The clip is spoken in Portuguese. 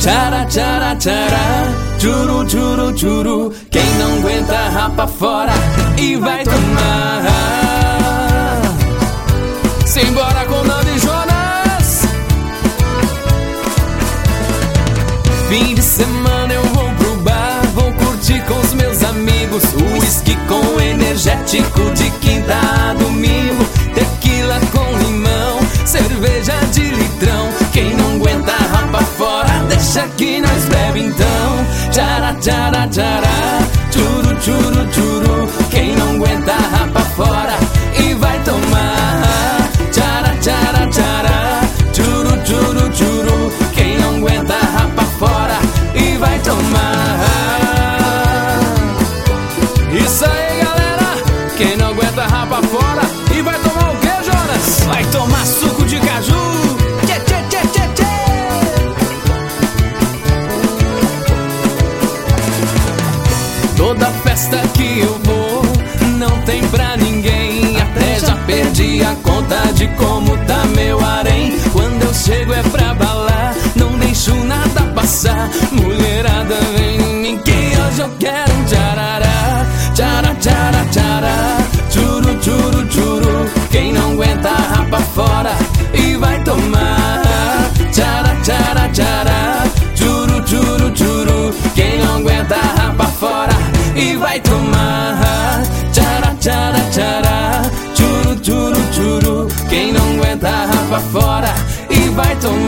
Tchara, tchara, tchara, tchuru, tchuru, tchuru. Quem não aguenta rapa fora e vai tomar. Simbora com Nando e Jonas. Fim de semana eu vou pro bar, vou curtir com os meus amigos. Whisky com energético de quinta a domingo. Tequila com limão, cerveja de litrão. Quem não aguenta rapa fora, deixa que nós bebe então. Tchara, tchara, tchara, tchuru, tchuru, tchuru. Quem não aguenta rapa fora e vai tomar. Tchara, tchara, tchara, tchuru, tchuru, tchuru. Quem não aguenta rapa fora e vai tomar. Isso aí, galera. Quem não aguenta rapa fora e vai tomar o que, Jonas? Vai tomar suco de caju. Tchê, tchê, tchê, tchê, tchê. Toda festa que eu vou não tem pra ninguém. Até já perdi a conta de como tá meu harém. Quando eu chego é pra balar, não deixo nada passar. Mulherada vem em mim que hoje eu quero um tcharará. Tchara, tchara, tchara, tchuru, tchuru, tchuru. Quem não aguenta rapa fora e vai tomar. Tchara, tchara, tchara, tchuru, tchuru, tchuru. Quem não aguenta rapa fora e vai tomar. Tchara, tchara, tchara, tchuru, tchuru, tchuru. Quem não aguenta rapa fora e vai tomar.